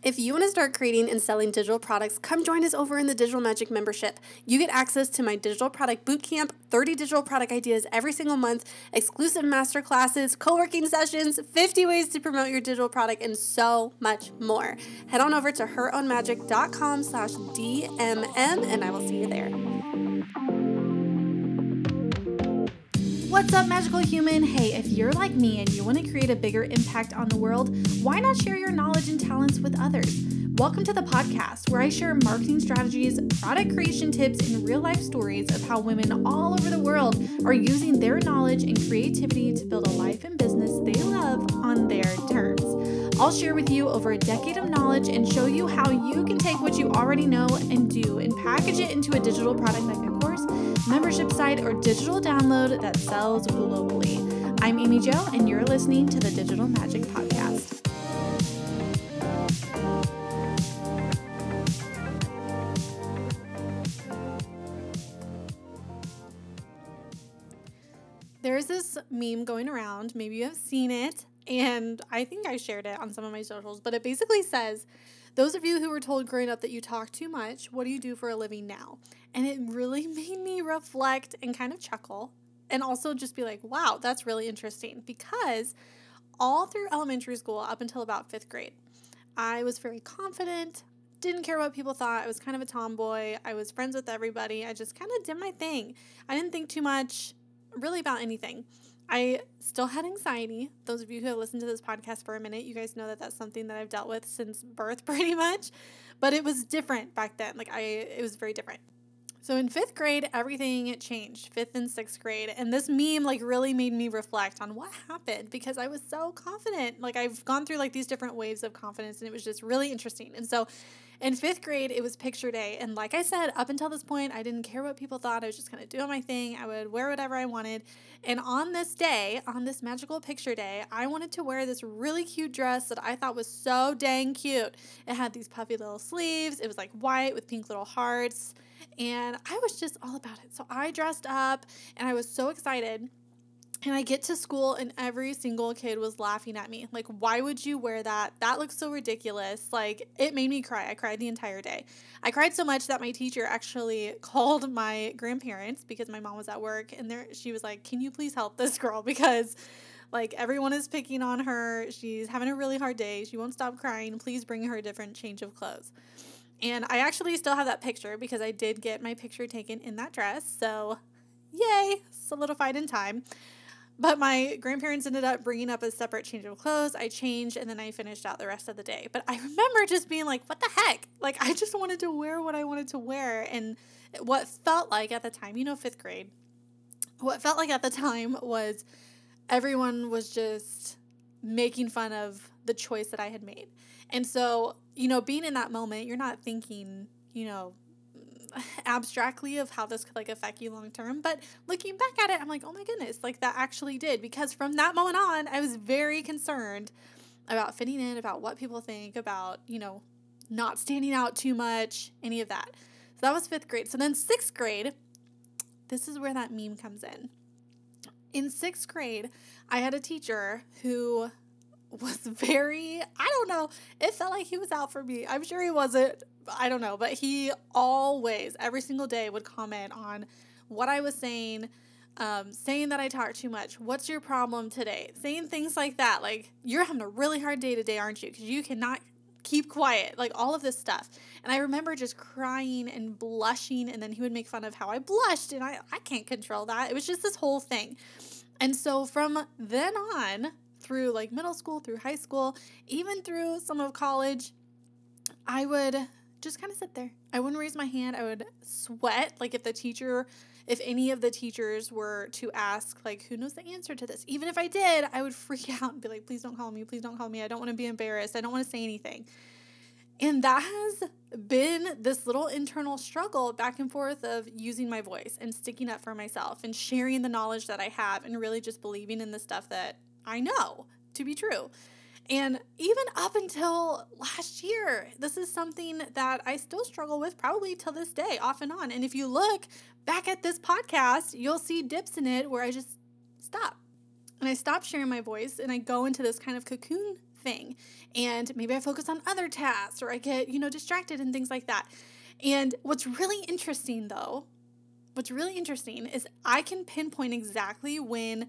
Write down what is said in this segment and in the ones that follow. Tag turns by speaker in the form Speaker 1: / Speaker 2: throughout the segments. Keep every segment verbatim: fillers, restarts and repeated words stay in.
Speaker 1: If you want to start creating and selling digital products, come join us over in the Digital Magic membership. You get access to my digital product bootcamp, thirty digital product ideas every single month, exclusive masterclasses, co-working sessions, fifty ways to promote your digital product, and so much more. Head on over to herownmagic.com slash DMM, and I will see you there.
Speaker 2: What's up, magical human? Hey, if you're like me and you want to create a bigger impact on the world, why not share your knowledge and talents with others? Welcome to the podcast where I share marketing strategies, product creation tips, and real-life stories of how women all over the world are using their knowledge and creativity to build a life and business they love on their terms. I'll share with you over a decade of knowledge and show you how you can take what you already know and do and package it into a digital product like a course, membership site, or digital download that sells globally. I'm Amy Jo, and you're listening to the Digital Magic Podcast.
Speaker 1: There's this meme going around, maybe you have seen it, and I think I shared it on some of my socials, but it basically says, those of you who were told growing up that you talk too much, what do you do for a living now? And it really made me reflect and kind of chuckle and also just be like, wow, that's really interesting, because all through elementary school up until about fifth grade, I was very confident, didn't care what people thought. I was kind of a tomboy. I was friends with everybody. I just kind of did my thing. I didn't think too much really about anything. I still had anxiety. Those of you who have listened to this podcast for a minute, you guys know that that's something that I've dealt with since birth pretty much, but it was different back then. Like I, it was very different. So in fifth grade, everything changed, fifth and sixth grade. And this meme like really made me reflect on what happened, because I was so confident. Like I've gone through like these different waves of confidence, and it was just really interesting. And so in fifth grade, it was picture day. And like I said, up until this point, I didn't care what people thought. I was just kind of doing my thing. I would wear whatever I wanted. And on this day, on this magical picture day, I wanted to wear this really cute dress that I thought was so dang cute. It had these puffy little sleeves. It was like white with pink little hearts. And I was just all about it. So I dressed up and I was so excited. And I get to school and every single kid was laughing at me. Like, why would you wear that? That looks so ridiculous. Like, it made me cry. I cried the entire day. I cried so much that my teacher actually called my grandparents because my mom was at work. And there, she was like, can you please help this girl? Because, like, everyone is picking on her. She's having a really hard day. She won't stop crying. Please bring her a different change of clothes. And I actually still have that picture because I did get my picture taken in that dress. So, yay, solidified in time. But my grandparents ended up bringing up a separate change of clothes. I changed, and then I finished out the rest of the day. But I remember just being like, what the heck? Like, I just wanted to wear what I wanted to wear. And what felt like at the time, you know, fifth grade, what felt like at the time was everyone was just making fun of the choice that I had made. And so, you know, being in that moment, you're not thinking, you know, abstractly of how this could like affect you long term, but looking back at it, I'm like, oh my goodness, like that actually did, because from that moment on, I was very concerned about fitting in, about what people think, about, you know, not standing out too much, any of that. So that was fifth grade. So then sixth grade, this is where that meme comes in. In sixth grade, I had a teacher who was very, I don't know, it felt like he was out for me. I'm sure he wasn't, I don't know, but he always, every single day would comment on what I was saying, um, saying that I talk too much. What's your problem today? Saying things like that, like, you're having a really hard day today, aren't you? Because you cannot keep quiet, like all of this stuff. And I remember just crying and blushing, and then he would make fun of how I blushed, and I, I can't control that. It was just this whole thing. And so from then on, through like middle school, through high school, even through some of college, I would just kind of sit there. I wouldn't raise my hand. I would sweat. Like if the teacher, if any of the teachers were to ask, like, who knows the answer to this? Even if I did, I would freak out and be like, please don't call me. Please don't call me. I don't want to be embarrassed. I don't want to say anything. And that has been this little internal struggle back and forth of using my voice and sticking up for myself and sharing the knowledge that I have and really just believing in the stuff that I know to be true. And even up until last year, this is something that I still struggle with probably till this day, off and on. And if you look back at this podcast, you'll see dips in it where I just stop. And I stop sharing my voice and I go into this kind of cocoon thing. And maybe I focus on other tasks, or I get, you know, distracted and things like that. And what's really interesting though, what's really interesting is I can pinpoint exactly when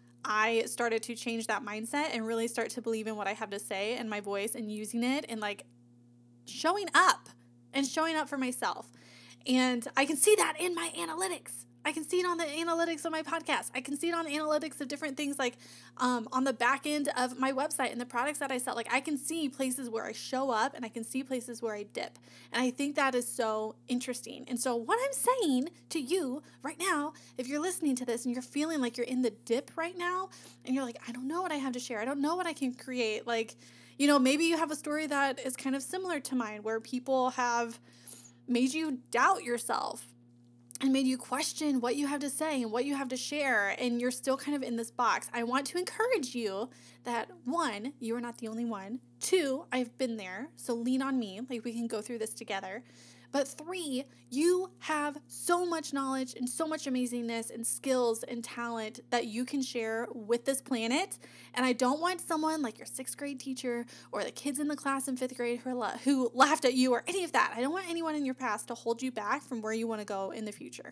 Speaker 1: I started to change that mindset and really start to believe in what I have to say and my voice and using it and like showing up and showing up for myself. And I can see that in my analytics. I can see it on the analytics of my podcast. I can see it on the analytics of different things like um, on the back end of my website and the products that I sell. Like I can see places where I show up and I can see places where I dip. And I think that is so interesting. And so what I'm saying to you right now, if you're listening to this and you're feeling like you're in the dip right now and you're like, I don't know what I have to share. I don't know what I can create. Like, you know, maybe you have a story that is kind of similar to mine where people have made you doubt yourself and made you question what you have to say and what you have to share, and you're still kind of in this box. I want to encourage you that, one, you are not the only one. Two, I've been there, so lean on me, like we can go through this together. But three, you have so much knowledge and so much amazingness and skills and talent that you can share with this planet. And I don't want someone like your sixth grade teacher or the kids in the class in fifth grade who, la- who laughed at you or any of that. I don't want anyone in your past to hold you back from where you want to go in the future.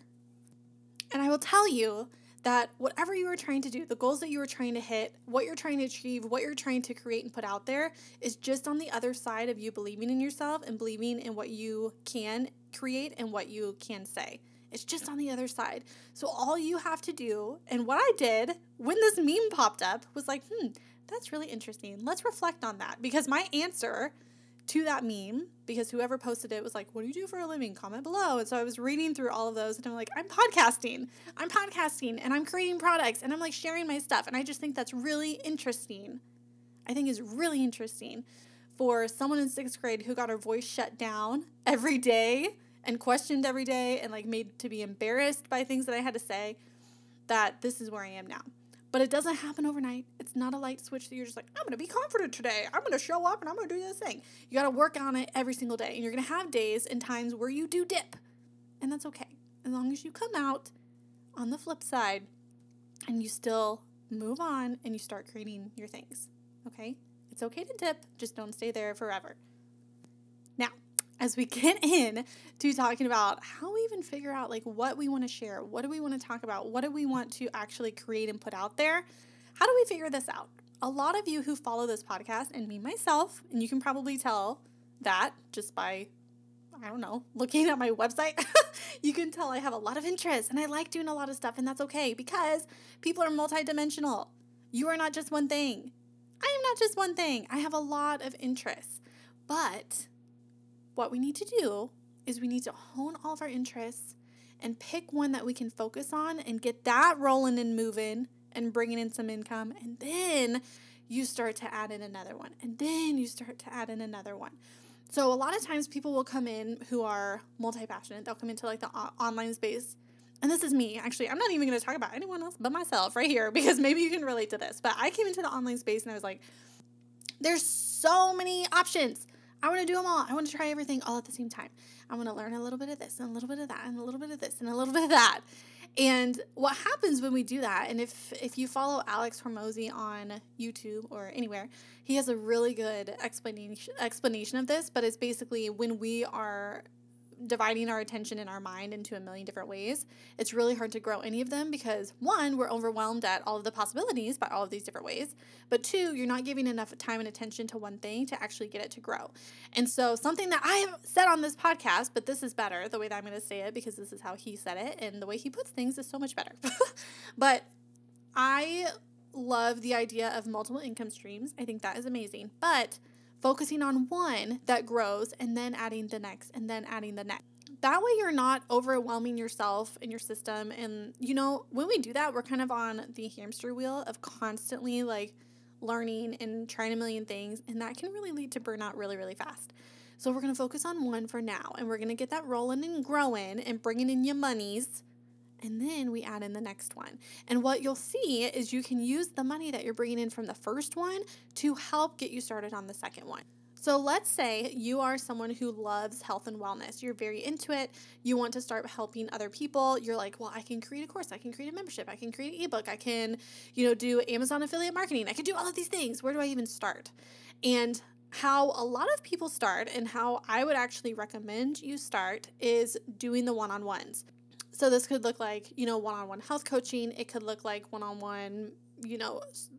Speaker 1: And I will tell you that whatever you are trying to do, the goals that you are trying to hit, what you're trying to achieve, what you're trying to create and put out there is just on the other side of you believing in yourself and believing in what you can create and what you can say. It's just on the other side. So all you have to do, and what I did when this meme popped up was like, hmm, that's really interesting. Let's reflect on that. Because my answer to that meme, because whoever posted it was like, what do you do for a living? Comment below. And so I was reading through all of those and I'm like, I'm podcasting. I'm podcasting and I'm creating products and I'm like sharing my stuff. And I just think that's really interesting. I think is really interesting for someone in sixth grade who got her voice shut down every day and questioned every day and like made to be embarrassed by things that I had to say, that this is where I am now. But it doesn't happen overnight. It's not a light switch that you're just like, I'm going to be confident today. I'm going to show up and I'm going to do this thing. You got to work on it every single day. And you're going to have days and times where you do dip. And that's okay. As long as you come out on the flip side and you still move on and you start creating your things. Okay? It's okay to dip. Just don't stay there forever. Now, as we get in to talking about how we even figure out like what we want to share, what do we want to talk about, what do we want to actually create and put out there, how do we figure this out? A lot of you who follow this podcast, and me myself, and you can probably tell that just by, I don't know, looking at my website, you can tell I have a lot of interest and I like doing a lot of stuff, and that's okay because people are multidimensional. You are not just one thing. I am not just one thing. I have a lot of interests, but what we need to do is we need to hone all of our interests and pick one that we can focus on and get that rolling and moving and bringing in some income. And then you start to add in another one. And then you start to add in another one. So a lot of times people will come in who are multi-passionate. They'll come into like the o- online space. And this is me. Actually, I'm not even going to talk about anyone else but myself right here because maybe you can relate to this. But I came into the online space and I was like, there's so many options. I want to do them all. I want to try everything all at the same time. I want to learn a little bit of this and a little bit of that and a little bit of this and a little bit of that. And what happens when we do that, and if if you follow Alex Hormozi on YouTube or anywhere, he has a really good explanation explanation of this, but it's basically when we are dividing our attention in our mind into a million different ways, it's really hard to grow any of them because, one, we're overwhelmed at all of the possibilities by all of these different ways, but two, you're not giving enough time and attention to one thing to actually get it to grow. And so something that I have said on this podcast, but this is better, the way that I'm going to say it, because this is how he said it, and the way he puts things is so much better. But I love the idea of multiple income streams. I think that is amazing, but focusing on one that grows and then adding the next and then adding the next. That way you're not overwhelming yourself and your system. And, you know, when we do that, we're kind of on the hamster wheel of constantly like learning and trying a million things. And that can really lead to burnout really, really fast. So we're going to focus on one for now. And we're going to get that rolling and growing and bringing in your monies. And then we add in the next one. And what you'll see is you can use the money that you're bringing in from the first one to help get you started on the second one. So let's say you are someone who loves health and wellness. You're very into it. You want to start helping other people. You're like, well, I can create a course. I can create a membership. I can create an ebook. I can, you know, do Amazon affiliate marketing. I can do all of these things. Where do I even start? And how a lot of people start, and how I would actually recommend you start, is doing the one-on-ones. So this could look like, you know, one-on-one health coaching. It could look like one-on-one, you know,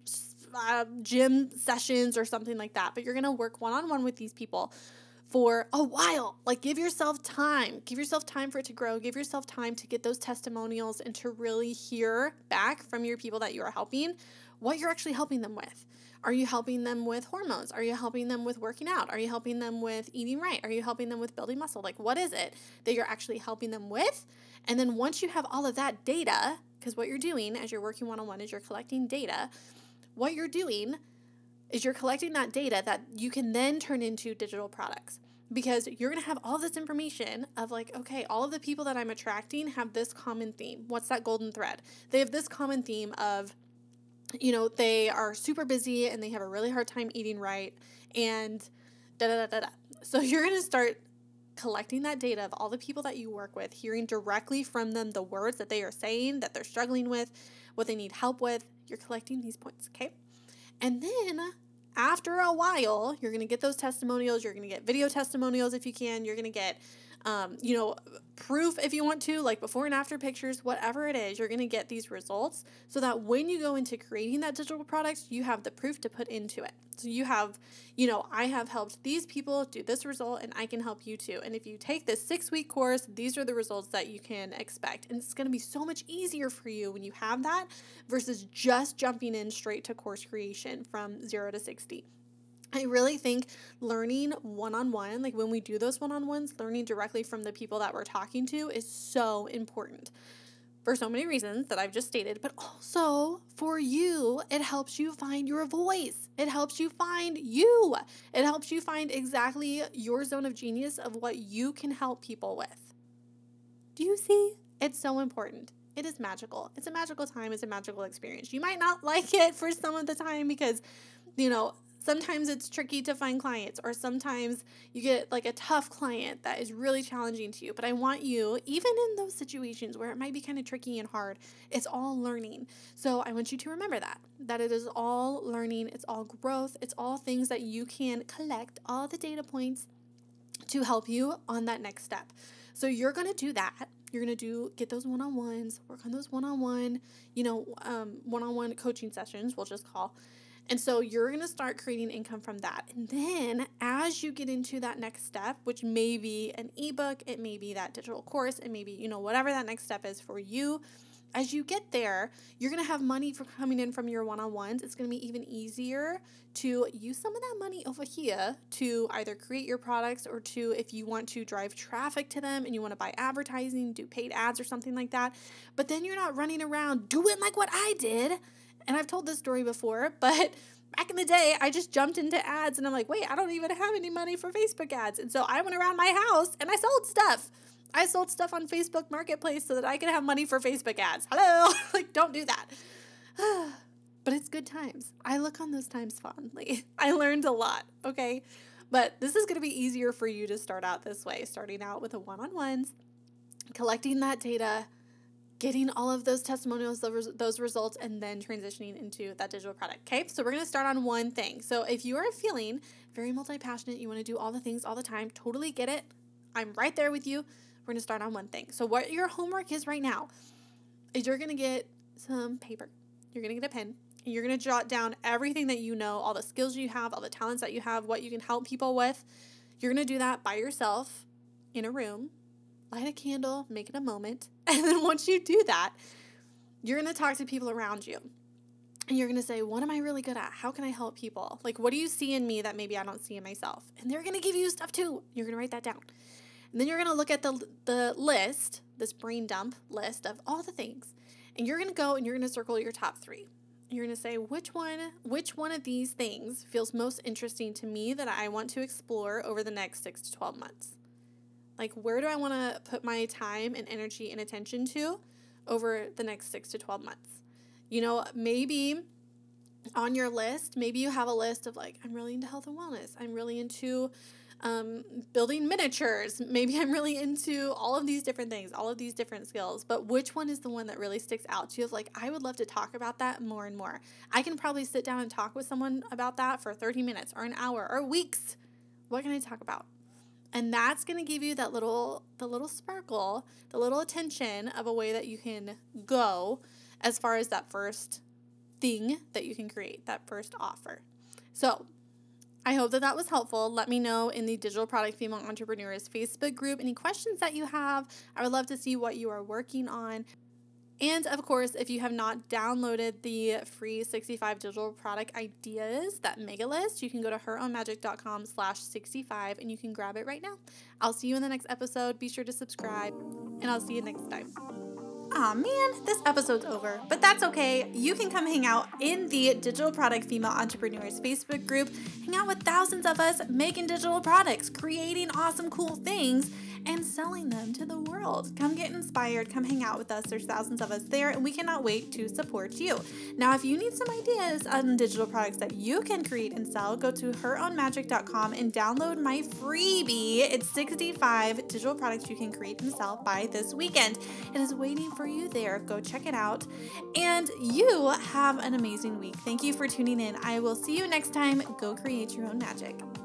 Speaker 1: uh, gym sessions or something like that. But you're going to work one-on-one with these people for a while. Like, give yourself time. Give yourself time for it to grow. Give yourself time to get those testimonials and to really hear back from your people that you are helping what you're actually helping them with. Are you helping them with hormones? Are you helping them with working out? Are you helping them with eating right? Are you helping them with building muscle? Like, what is it that you're actually helping them with? And then once you have all of that data, because what you're doing as you're working one-on-one is you're collecting data, what you're doing is you're collecting that data that you can then turn into digital products. Because you're going to have all this information of like, okay, all of the people that I'm attracting have this common theme. What's that golden thread? They have this common theme of, you know, they are super busy and they have a really hard time eating right and da da da da da. So you're going to start collecting that data of all the people that you work with, hearing directly from them the words that they are saying, that they're struggling with, what they need help with. You're collecting these points, okay? And then after a while, you're going to get those testimonials. You're going to get video testimonials if you can. You're going to get, um, you know, proof if you want to, like before and after pictures, whatever it is. You're going to get these results so that when you go into creating that digital product, you have the proof to put into it. So you have, you know, I have helped these people do this result and I can help you too. And if you take this six-week course, these are the results that you can expect. And it's going to be so much easier for you when you have that versus just jumping in straight to course creation from zero to sixty. I really think learning one-on-one, like when we do those one-on-ones, learning directly from the people that we're talking to is so important for so many reasons that I've just stated, but also for you, it helps you find your voice. It helps you find you. It helps you find exactly your zone of genius of what you can help people with. Do you see? It's so important. It is magical. It's a magical time. It's a magical experience. You might not like it for some of the time because, you know, sometimes it's tricky to find clients, or sometimes you get like a tough client that is really challenging to you. But I want you, even in those situations where it might be kind of tricky and hard, it's all learning. So I want you to remember that, that it is all learning. It's all growth. It's all things that you can collect, all the data points to help you on that next step. So you're going to do that. You're going to do, get those one-on-ones, work on those one-on-one, you know, um, one-on-one coaching sessions, we'll just call. And so you're going to start creating income from that. And then as you get into that next step, which may be an ebook, it may be that digital course, it may be, you know, whatever that next step is for you, as you get there, you're going to have money for coming in from your one-on-ones. It's going to be even easier to use some of that money over here to either create your products or to, if you want to drive traffic to them and you want to buy advertising, do paid ads or something like that. But then you're not running around doing like what I did. And I've told this story before, but back in the day, I just jumped into ads and I'm like, wait, I don't even have any money for Facebook ads. And so I went around my house and I sold stuff. I sold stuff on Facebook Marketplace so that I could have money for Facebook ads. Hello? Like, don't do that. But it's good times. I look on those times fondly. I learned a lot, okay? But this is going to be easier for you to start out this way, starting out with a one-on-ones, collecting that data, getting all of those testimonials, those results, and then transitioning into that digital product, okay? So we're going to start on one thing. So if you are feeling very multi-passionate, you want to do all the things all the time, totally get it. I'm right there with you. We're going to start on one thing. So what your homework is right now is you're going to get some paper. You're going to get a pen. And you're going to jot down everything that you know, all the skills you have, all the talents that you have, what you can help people with. You're going to do that by yourself in a room. Light a candle, make it a moment. And then once you do that, you're going to talk to people around you. And you're going to say, what am I really good at? How can I help people? Like, what do you see in me that maybe I don't see in myself? And they're going to give you stuff too. You're going to write that down. And then you're going to look at the the list, this brain dump list of all the things. And you're going to go and you're going to circle your top three. You're going to say, which one, which one of these things feels most interesting to me that I want to explore over the next six to twelve months? Like, where do I want to put my time and energy and attention to over the next six to twelve months? You know, maybe on your list, maybe you have a list of like, I'm really into health and wellness. I'm really into um, building miniatures. Maybe I'm really into all of these different things, all of these different skills. But which one is the one that really sticks out to you? Of like, I would love to talk about that more and more. I can probably sit down and talk with someone about that for thirty minutes or an hour or weeks. What can I talk about? And that's going to give you that little, the little sparkle, the little attention of a way that you can go as far as that first thing that you can create, that first offer. So I hope that that was helpful. Let me know in the Digital Product Female Entrepreneurs Facebook group any questions that you have. I would love to see what you are working on. And of course, if you have not downloaded the free sixty-five digital product ideas, that mega list, you can go to herownmagic.com slash 65 and you can grab it right now. I'll see you in the next episode. Be sure to subscribe and I'll see you next time.
Speaker 2: Aw, man, this episode's over, but that's okay. You can come hang out in the Digital Product Female Entrepreneurs Facebook group, hang out with thousands of us making digital products, creating awesome, cool things, and selling them to the world. Come get inspired. Come hang out with us. There's thousands of us there, and we cannot wait to support you. Now, if you need some ideas on digital products that you can create and sell, go to her own magic dot com and download my freebie. It's sixty-five digital products you can create and sell by this weekend. It is waiting for you there. Go check it out. And you have an amazing week. Thank you for tuning in. I will see you next time. Go create your own magic.